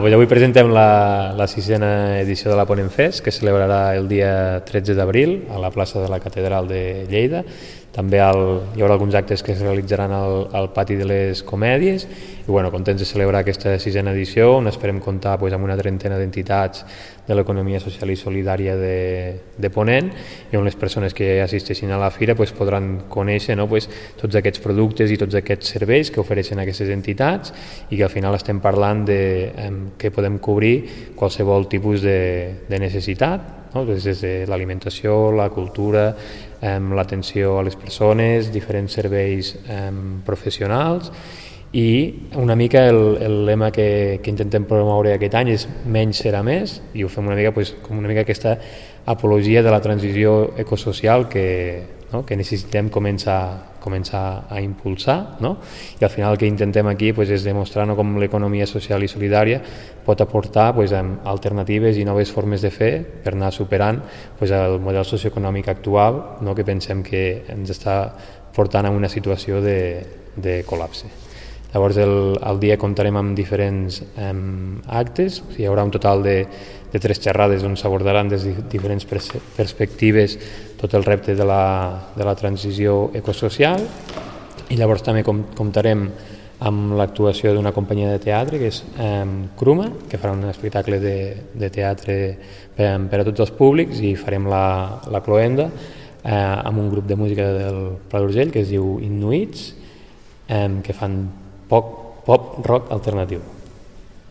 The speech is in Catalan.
Avui presentem la sisena edició de la Ponent Fest, que es celebrarà el dia 13 d'abril a la plaça de la Catedral de Lleida. També hi haurà alguns actes que es realitzaran al pati de les Comèdies i contents de celebrar aquesta sisena edició, on esperem comptar amb una trentena d'entitats de l'economia social i solidària de Ponent, i on les persones que assisteixin a la fira podran conèixer tots aquests productes i tots aquests serveis que ofereixen aquestes entitats, i que al final estem parlant que podem cobrir qualsevol tipus de necessitat, des de l'alimentació, la cultura, l'atenció a les persones, diferents serveis professionals. I una mica el lema que intentem promoure aquest any és menys serà més, i ho fem una mica com una mica aquesta apologia de la transició ecosocial que necessitem començar a impulsar, i al final el que intentem aquí és demostrar com l'economia social i solidària pot aportar alternatives i noves formes de fer per anar superant el model socioeconòmic actual, que pensem que ens està portant a una situació de col·lapse. Llavors el dia comptarem amb diferents actes, hi haurà un total de 3 xerrades on s'abordaran des de diferents perspectives tot el repte de la transició ecosocial, i llavors també comptarem amb l'actuació d'una companyia de teatre que és Cruma, que farà un espectacle de teatre per a tots els públics, i farem la cloenda amb un grup de música del Pla d'Urgell que es diu Inuits, que fan pop rock alternatiu.